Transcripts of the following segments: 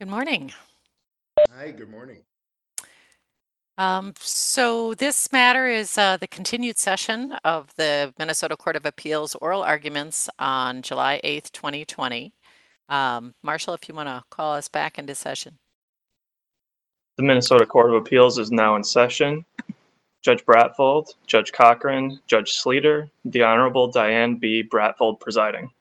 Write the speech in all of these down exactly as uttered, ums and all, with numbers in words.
Good morning. Hi, good morning. Um, so this matter is uh, the continued session of the Minnesota Court of Appeals oral arguments on July eighth, twenty twenty. Um, Marshall, if you want to call us back into session. The Minnesota Court of Appeals is now in session. Judge Bratfold, Judge Cochran, Judge Sleeter, the Honorable Diane B. Bratfold presiding.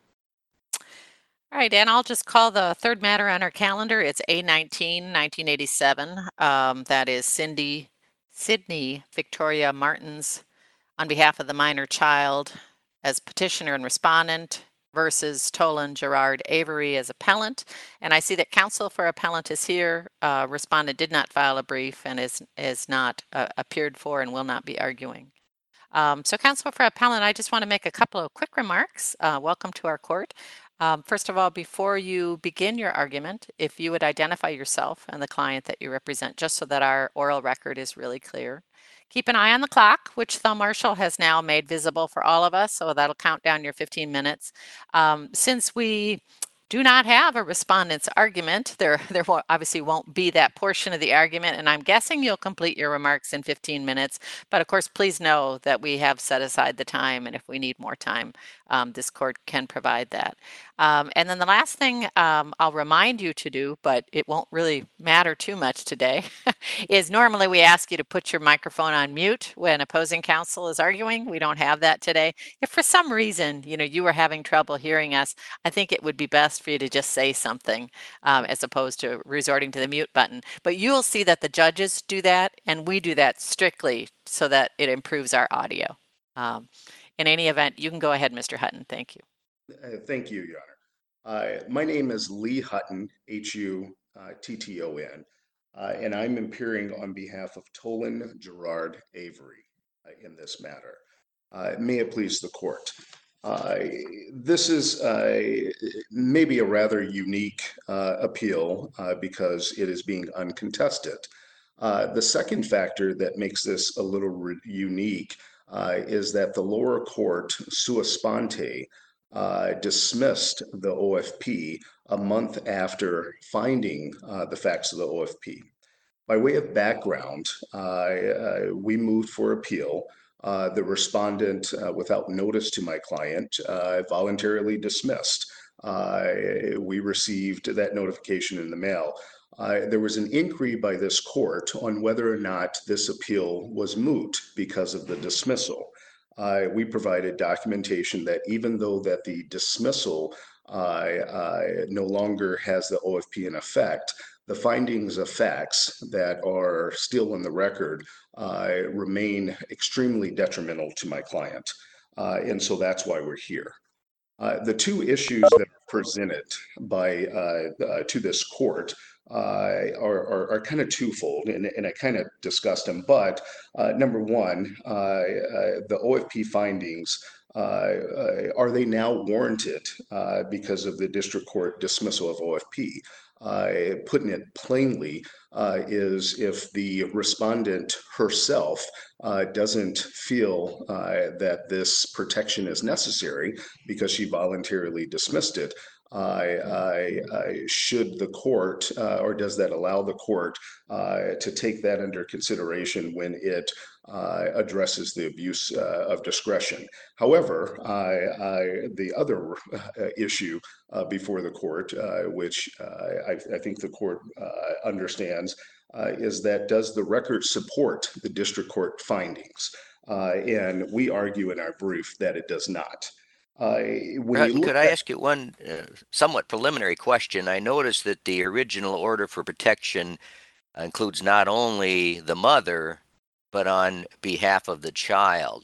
All right, and I'll just call the third matter on our calendar. It's A nineteen, nineteen eighty-seven. Um, that is Cindy, Sydney Victoria Martins on behalf of the minor child as petitioner and respondent versus Tolan Gerard Avery as appellant. And I see that counsel for appellant is here. Uh, respondent did not file a brief and is, is not uh, appeared for and will not be arguing. Um, so counsel for appellant, I just want to make a couple of quick remarks. Uh, welcome to our court. Um, first of all, before you begin your argument, if you would identify yourself and the client that you represent, just so that our oral record is really clear. Keep an eye on the clock, which the marshal has now made visible for all of us, so that'll count down your fifteen minutes. Um, since we do not have a respondent's argument, there, there obviously won't be that portion of the argument, and I'm guessing you'll complete your remarks in fifteen minutes. But of course, please know that we have set aside the time, and if we need more time, um, this court can provide that. Um, and then the last thing um, I'll remind you to do, but it won't really matter too much today, is normally we ask you to put your microphone on mute when opposing counsel is arguing. We don't have that today. If for some reason, you know, you were having trouble hearing us, I think it would be best for you to just say something um, as opposed to resorting to the mute button. But you'll see that the judges do that, and we do that strictly so that it improves our audio. Um, in any event, you can go ahead, Mister Hutton. Thank you. Uh, thank you, Your Honor. Uh, my name is Lee Hutton, H U T T O N, uh, and I'm appearing on behalf of Tolan Gerard Avery uh, in this matter. Uh, may it please the court. Uh, this is uh, maybe a rather unique uh, appeal uh, because it is being uncontested. Uh, the second factor that makes this a little re- unique uh, is that the lower court, sua sponte, uh, dismissed the O F P a month after finding uh, the facts of the O F P. By way of background, uh, uh, we moved for appeal. Uh, the respondent, uh, without notice to my client, uh, voluntarily dismissed. Uh, we received that notification in the mail. Uh, there was an inquiry by this court on whether or not this appeal was moot because of the dismissal. Uh, we provided documentation that even though that the dismissal uh, uh, no longer has the O F P in effect, the findings of facts that are still in the record uh, remain extremely detrimental to my client. Uh, and so that's why we're here. Uh, the two issues that are presented by uh, uh, to this court uh, are, are, are kind of twofold, and, and I kind of discussed them. But uh, number one, uh, uh, the O F P findings, uh, uh, are they now warranted uh, because of the district court dismissal of O F P? Uh, putting it plainly, uh, is if the respondent herself uh, doesn't feel uh, that this protection is necessary because she voluntarily dismissed it, I, I, I should the court, uh, or does that allow the court uh, to take that under consideration when it uh, addresses the abuse uh, of discretion? However, I, I, the other uh, issue uh, before the court, uh, which uh, I, I think the court uh, understands, uh, is that does the record support the district court findings? Uh, and we argue in our brief that it does not. Uh, when you Hutton, look could I at ask you one uh, somewhat preliminary question? I noticed that the original order for protection includes not only the mother, but on behalf of the child.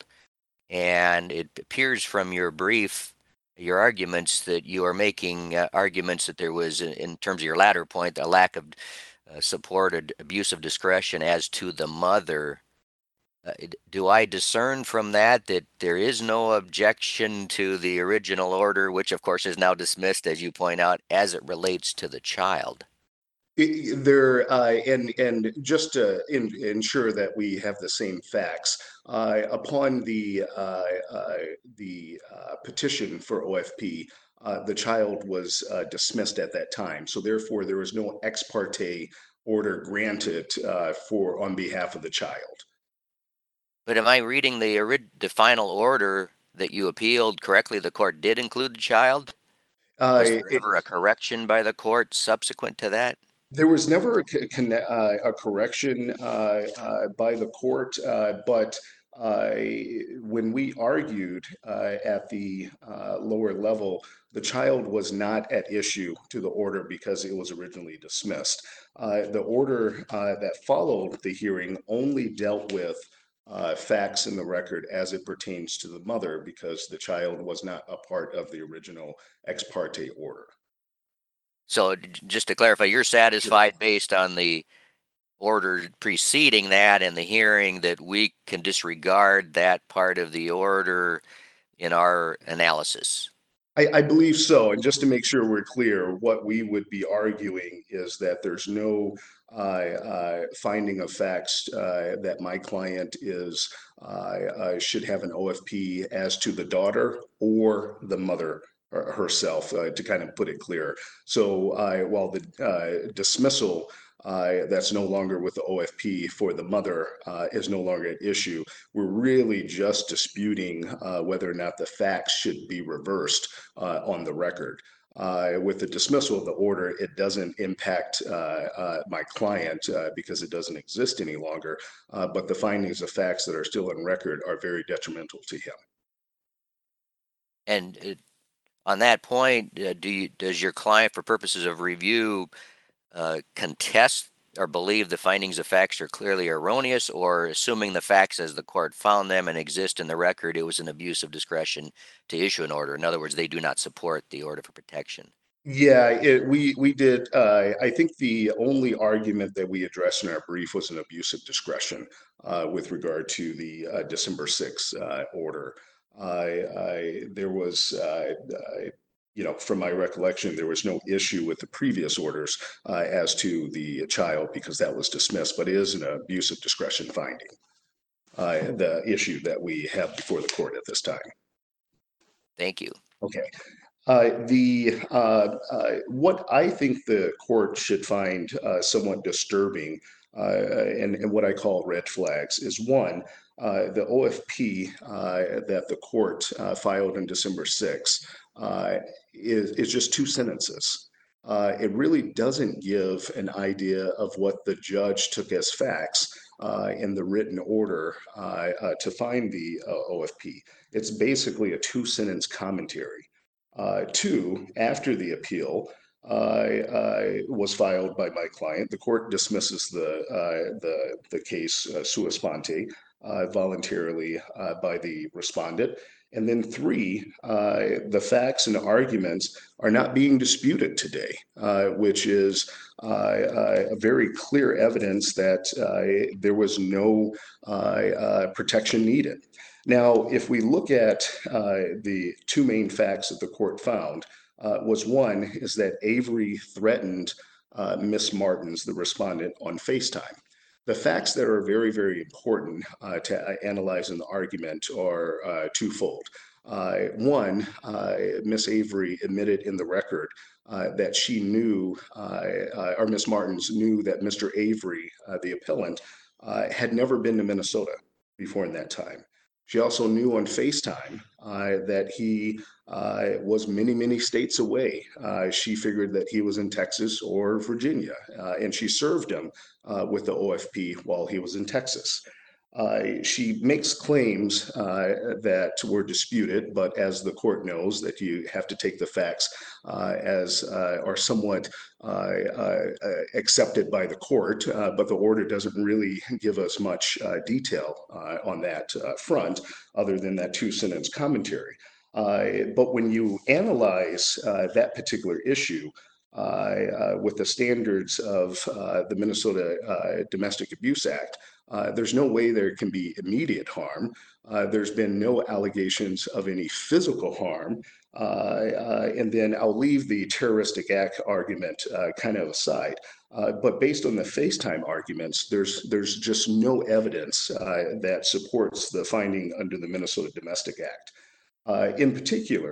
And it appears from your brief, your arguments, that you are making uh, arguments that there was, in terms of your latter point, a lack of uh, supported abuse of discretion as to the mother. Uh, do I discern from that that there is no objection to the original order, which of course is now dismissed, as you point out, as it relates to the child? it, there, uh, and and just to in, ensure that we have the same facts, uh, upon the uh, uh, the uh, petition for O F P, uh, the child was uh, dismissed at that time. So therefore, there was no ex parte order granted uh, for on behalf of the child. But am I reading the ori- the final order that you appealed correctly? The court did include the child? Uh, Was there it, ever a correction by the court subsequent to that? There was never a, co- conne- uh, a correction uh, uh, by the court, uh, but uh, when we argued uh, at the uh, lower level, the child was not at issue to the order because it was originally dismissed. Uh, the order uh, that followed the hearing only dealt with uh, facts in the record as it pertains to the mother because the child was not a part of the original ex parte order. So j- just to clarify, you're satisfied based on the order preceding that and the hearing that we can disregard that part of the order in our analysis? I, I believe so. And just to make sure we're clear, what we would be arguing is that there's no uh, uh, finding of facts uh, that my client is uh, uh, should have an O F P as to the daughter or the mother uh, herself, uh, to kind of put it clear. So uh, while the uh, dismissal uh, that's no longer with the O F P for the mother uh, is no longer at issue, we're really just disputing uh, whether or not the facts should be reversed uh, on the record. Uh, with the dismissal of the order, it doesn't impact uh, uh, my client uh, because it doesn't exist any longer. Uh, but the findings of facts that are still on record are very detrimental to him. And uh, on that point, uh, do you, does your client, for purposes of review, uh, contest or believe the findings of facts are clearly erroneous, or assuming the facts as the court found them and exist in the record, it was an abuse of discretion to issue an order? In other words, they do not support the order for protection. Yeah, it, we we did. Uh, I think the only argument that we addressed in our brief was an abuse of discretion uh, with regard to the uh, December sixth uh, order. I, I, there was, uh, uh, you know, from my recollection, there was no issue with the previous orders uh, as to the child because that was dismissed, but it is an abuse of discretion finding, uh, the issue that we have before the court at this time. Thank you. Okay. Uh, the uh, uh, what I think the court should find uh, somewhat disturbing uh, and, and what I call red flags is one, uh, the O F P uh, that the court uh, filed on December sixth uh, is, is just two sentences. Uh, it really doesn't give an idea of what the judge took as facts uh, in the written order uh, uh, to find the uh, O F P. It's basically a two sentence commentary. Uh, two, after the appeal uh, uh, was filed by my client, the court dismisses the uh, the, the case uh, sua sponte, uh, voluntarily uh, by the respondent. And then three, uh, the facts and arguments are not being disputed today, uh, which is uh, uh, a very clear evidence that uh, there was no uh, uh, protection needed. Now, if we look at uh, the two main facts that the court found, uh, was one is that Avery threatened uh, Miss Martins, the respondent, on FaceTime. The facts that are very, very important uh, to analyze in the argument are uh, twofold. Uh, one, uh, Miss Avery admitted in the record uh, that she knew, uh, uh, or Miss Martins knew that Mister Avery, uh, the appellant, uh, had never been to Minnesota before in that time. She also knew on FaceTime uh, that he uh, was many, many states away. Uh, she figured that he was in Texas or Virginia, uh, and she served him uh, with the O F P while he was in Texas. Uh, she makes claims uh, that were disputed, but as the court knows, that you have to take the facts uh, as uh, are somewhat uh, uh, accepted by the court, uh, but the order doesn't really give us much uh, detail uh, on that uh, front, other than that two-sentence commentary. Uh, but when you analyze uh, that particular issue, uh, uh, with the standards of uh, the Minnesota uh, Domestic Abuse Act, uh, there's no way there can be immediate harm. Uh, there's been no allegations of any physical harm. Uh, uh, and then I'll leave the terroristic act argument uh, kind of aside. Uh, but based on the FaceTime arguments, there's there's just no evidence uh, that supports the finding under the Minnesota Domestic Act. Uh, in particular,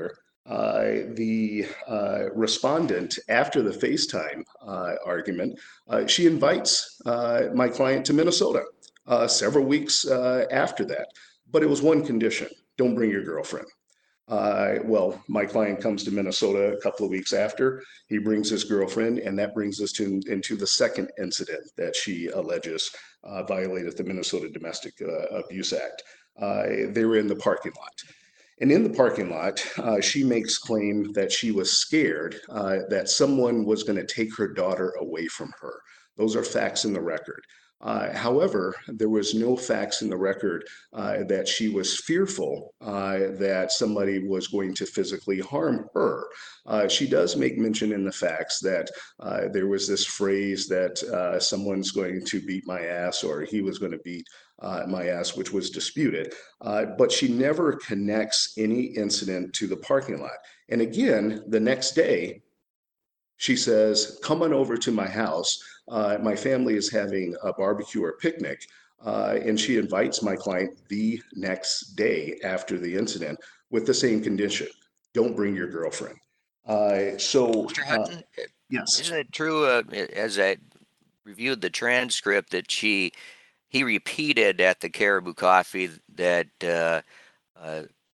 Uh, the uh, respondent, after the FaceTime uh, argument, uh, she invites uh, my client to Minnesota uh, several weeks uh, after that. But it was one condition: don't bring your girlfriend. Uh, well, my client comes to Minnesota a couple of weeks after. He brings his girlfriend, and that brings us to into the second incident that she alleges uh, violated the Minnesota Domestic uh, Abuse Act. Uh, they were in the parking lot. And in the parking lot, uh, she makes claim that she was scared uh, that someone was going to take her daughter away from her. Those are facts in the record. Uh, however, there was no facts in the record uh, that she was fearful uh, that somebody was going to physically harm her. Uh, she does make mention in the facts that uh, there was this phrase that uh, someone's going to beat my ass, or he was going to beat uh, my ass, which was disputed. Uh, but she never connects any incident to the parking lot. And again, the next day, she says, come on over to my house. Uh, my family is having a barbecue or picnic. Uh, and she invites my client the next day after the incident with the same condition: don't bring your girlfriend. Uh, so, Mister uh, Hutton, yes. isn't it true, uh, as I reviewed the transcript, that she he repeated at the Caribou Coffee that uh, uh,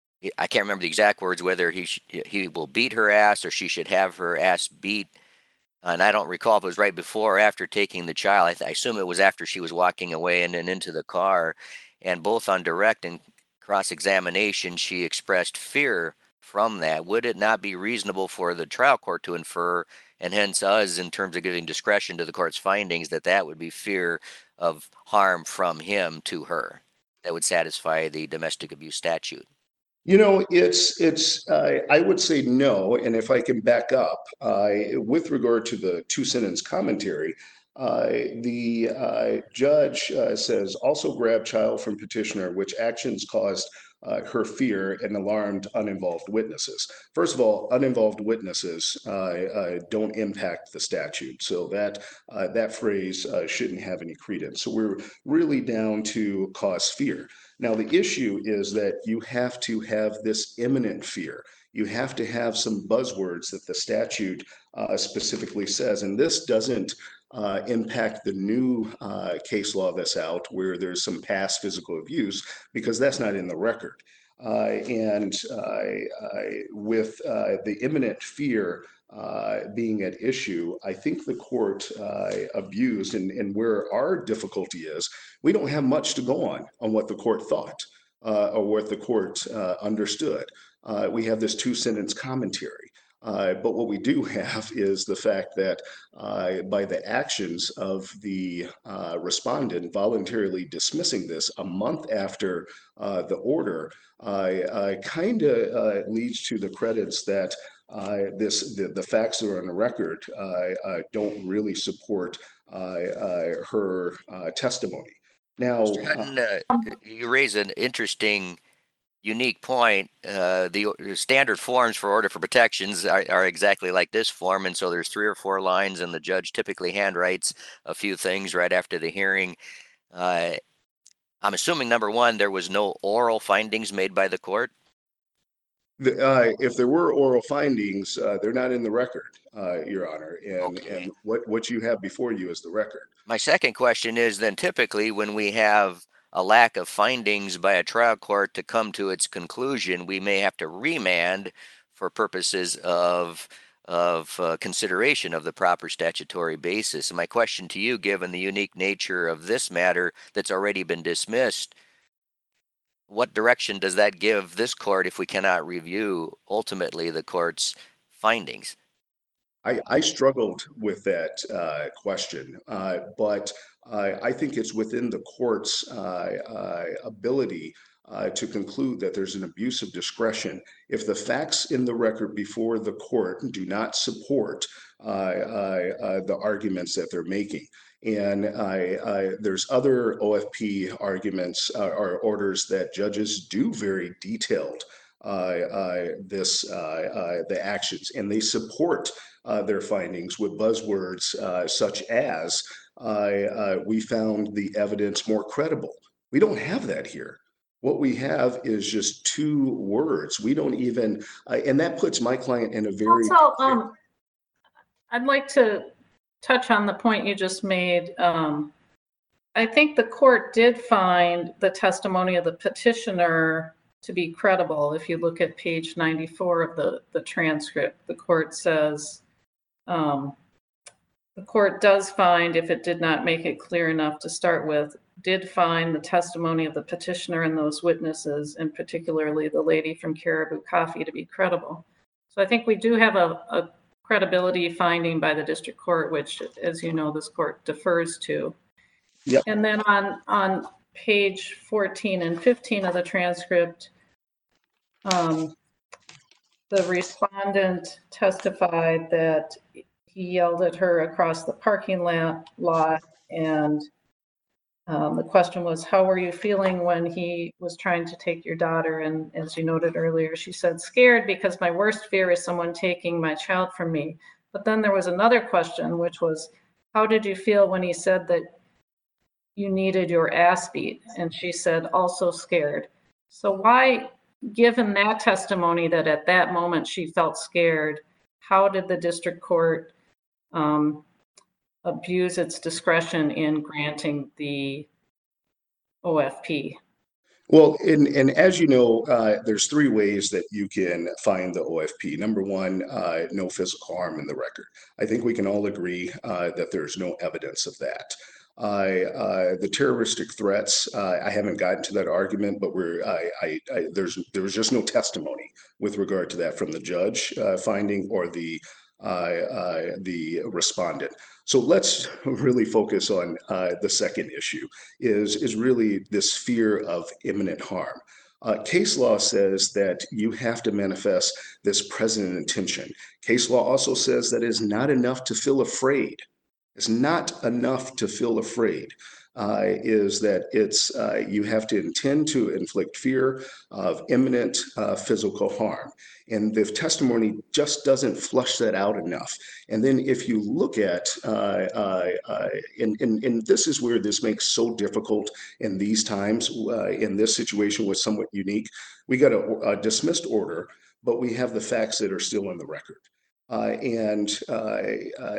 I can't remember the exact words, whether he sh- he will beat her ass or she should have her ass beat. And I don't recall if it was right before or after taking the child. I, th- I assume it was after she was walking away and then into the car. And both on direct and cross examination, she expressed fear from that. Would it not be reasonable for the trial court to infer, and hence us, in terms of giving discretion to the court's findings, that that would be fear of harm from him to her? That would satisfy the domestic abuse statute. You know, it's it's. Uh, I would say no, and if I can back up, uh, with regard to the two sentence commentary, uh, the uh, judge uh, says also grab child from petitioner, which actions caused uh, her fear and alarmed uninvolved witnesses. First of all, uninvolved witnesses uh, uh, don't impact the statute, so that uh, that phrase uh, shouldn't have any credence. So we're really down to cause fear. Now, the issue is that you have to have this imminent fear. You have to have some buzzwords that the statute uh, specifically says. And this doesn't uh, impact the new uh, case law that's out where there's some past physical abuse, because that's not in the record. Uh, and uh, with uh, the imminent fear uh, being at issue, I think the court uh, abused, and, and where our difficulty is, we don't have much to go on on what the court thought uh, or what the court uh, understood. Uh, we have this two sentence commentary. Uh, but what we do have is the fact that uh, by the actions of the uh, respondent voluntarily dismissing this a month after uh, the order, uh, kind of uh, leads to the credits that uh, this the, the facts that are on the record uh, uh, don't really support uh, uh, her uh, testimony. Now, Mister uh, Hutton, uh, you raise an interesting, unique point. Uh, the o- standard forms for order for protections are, are exactly like this form, and so there's three or four lines, and the judge typically handwrites a few things right after the hearing. Uh, I'm assuming, number one, there was no oral findings made by the court. the, uh, if there were oral findings, uh, they're not in the record, uh, Your Honor, and Okay. and what what you have before you is the record. My second question is then, typically when we have a lack of findings by a trial court to come to its conclusion, we may have to remand for purposes of of uh, consideration of the proper statutory basis. And my question to you, given the unique nature of this matter that's already been dismissed, what direction does that give this court if we cannot review ultimately the court's findings? I, I struggled with that uh, question, uh, but uh, I think it's within the court's uh, uh, ability uh, to conclude that there's an abuse of discretion if the facts in the record before the court do not support uh, uh, uh, the arguments that they're making. And I, I, there's other O F P arguments uh, or orders that judges do very detailed uh, uh, this uh, uh, the actions, and they support uh, their findings with buzzwords uh, such as uh, uh, we found the evidence more credible. We don't have that here. What we have is just two words. We don't even, uh, and that puts my client in a very. Also, um, I'd like to touch on the point you just made. Um, I think the court did find the testimony of the petitioner to be credible. If you look at page ninety-four of the, the transcript, the court says, um, the court does find, if it did not make it clear enough to start with, did find the testimony of the petitioner and those witnesses, and particularly the lady from Caribou Coffee, to be credible. So I think we do have a, a credibility finding by the district court, which, as you know, this court defers to. Yep. And then on, on page fourteen and fifteen of the transcript, um, the respondent testified that he yelled at her across the parking lot, lot and um, the question was, how were you feeling when he was trying to take your daughter? And as you noted earlier, she said, scared, because my worst fear is someone taking my child from me. But then there was another question, which was, how did you feel when he said that you needed your ass beat? And she said, also scared. So why, given that testimony that at that moment she felt scared, how did the district court um, abuse its discretion in granting the O F P? Well, and, and as you know, uh, there's three ways that you can find the O F P. Number one, uh, no physical harm in the record. I think we can all agree uh, that there's no evidence of that. Uh, uh, the terroristic threats, uh, I haven't gotten to that argument, but we're, I, I, I, there's, there was just no testimony with regard to that from the judge uh, finding or the, uh, uh, the respondent. So let's really focus on uh, the second issue, is, is really this fear of imminent harm. Uh, case law says that you have to manifest this present intention. Case law also says that it's not enough to feel afraid. It's not enough to feel afraid. Uh, is that it's uh, you have to intend to inflict fear of imminent uh, physical harm. And the testimony just doesn't flush that out enough. And then if you look at, uh, uh, uh, and, and, and this is where this makes so difficult in these times, uh, in this situation was somewhat unique. We got a, a dismissed order, but we have the facts that are still in the record. Uh, and uh, uh,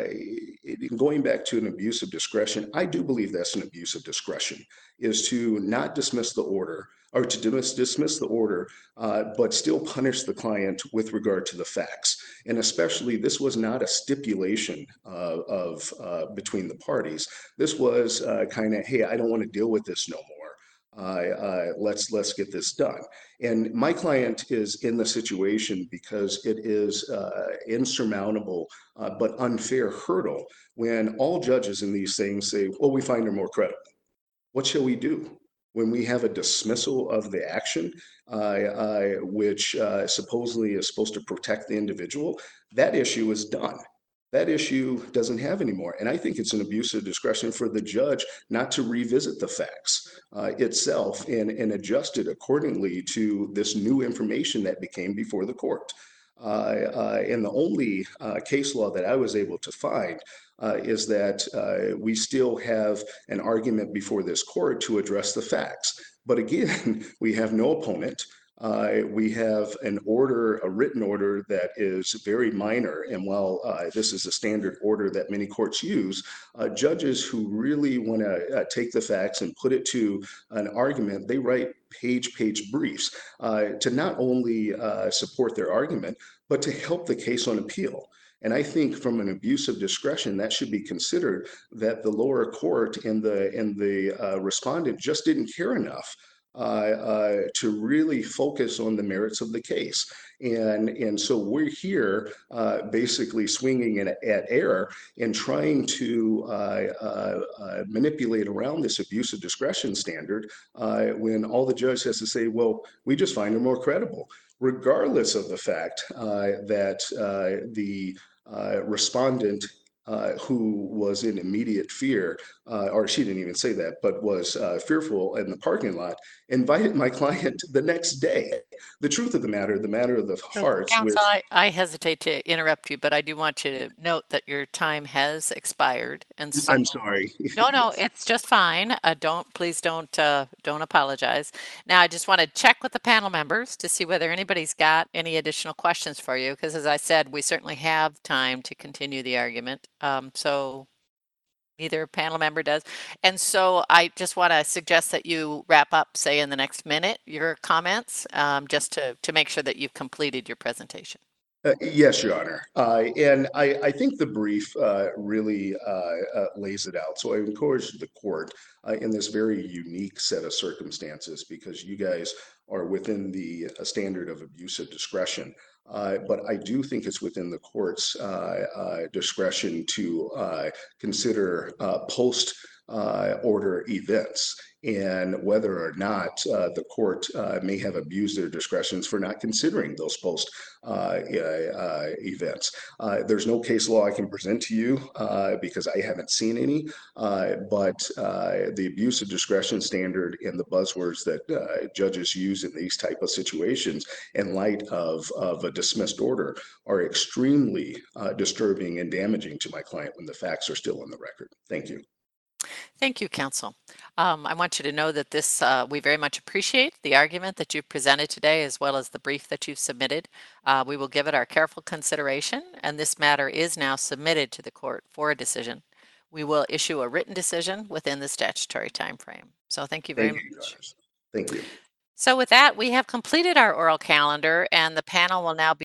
going back to an abuse of discretion, I do believe that's an abuse of discretion, is to not dismiss the order or to dismiss, dismiss the order, uh, but still punish the client with regard to the facts. And especially, this was not a stipulation uh, of uh, between the parties. This was uh, kind of, hey, I don't want to deal with this no more. Uh, uh, let's let's get this done. And my client is in the situation because it is uh, insurmountable uh, but unfair hurdle when all judges in these things say, well, we find her more credible. What shall we do when we have a dismissal of the action, uh, uh, which uh, supposedly is supposed to protect the individual? That issue is done. That issue doesn't have anymore. And I think it's an abuse of discretion for the judge not to revisit the facts uh, itself and, and adjust it accordingly to this new information that became before the court. Uh, uh, and the only uh, case law that I was able to find uh, is that uh, we still have an argument before this court to address the facts. But again, we have no opponent. Uh, we have an order, a written order that is very minor. And while uh, this is a standard order that many courts use, uh, judges who really want to uh, take the facts and put it to an argument, they write page, page briefs uh, to not only uh, support their argument, but to help the case on appeal. And I think from an abuse of discretion, that should be considered, that the lower court and the, and the uh, respondent just didn't care enough Uh, uh, to really focus on the merits of the case. And, and so we're here uh, basically swinging at, at air and trying to uh, uh, uh, manipulate around this abuse of discretion standard uh, when all the judge has to say, well, we just find her more credible, regardless of the fact uh, that uh, the uh, respondent Uh, who was in immediate fear, uh, or she didn't even say that, but was uh, fearful in the parking lot, invited my client the next day the truth of the matter, the matter of the hearts with, Counsel, I, I hesitate to interrupt you, but I do want you to note that your time has expired. And so, I'm sorry. no, no, it's just fine. Uh, don't, please don't, uh, don't apologize. Now, I just want to check with the panel members to see whether anybody's got any additional questions for you, because as I said, we certainly have time to continue the argument. Um, so neither panel member does. And so I just want to suggest that you wrap up, say in the next minute, your comments, um, just to, to make sure that you've completed your presentation. Uh, yes, Your Honor. Uh, and I, I think the brief uh, really uh, uh, lays it out. So I encourage the court uh, in this very unique set of circumstances, because you guys are within the uh, standard of abuse of discretion. Uh, but I do think it's within the court's uh, uh, discretion to uh, consider uh, post uh, order events, and whether or not uh, the court uh, may have abused their discretions for not considering those post uh, uh, events. Uh, there's no case law I can present to you uh, because I haven't seen any, uh, but uh, the abuse of discretion standard and the buzzwords that uh, judges use in these type of situations in light of, of a dismissed order are extremely uh, disturbing and damaging to my client when the facts are still on the record. Thank you. Thank you, counsel. Um, I want you to know that this, uh, we very much appreciate the argument that you've presented today, as well as the brief that you've submitted. Uh, we will give it our careful consideration, and this matter is now submitted to the court for a decision. We will issue a written decision within the statutory time frame. So thank you very Thank you, much. Your Honors. Thank you. So with that, we have completed our oral calendar, and the panel will now be